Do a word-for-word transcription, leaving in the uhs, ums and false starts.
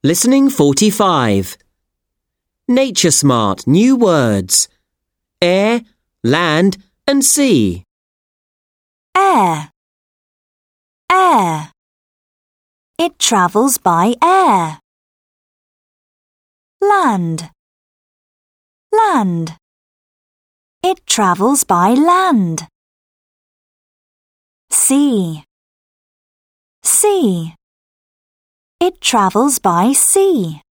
Listening forty-five. Nature Smart new words. Air, land and sea. Air. Air. It travels by air. Land. Land. It travels by land. Sea. Sea. It travels by sea.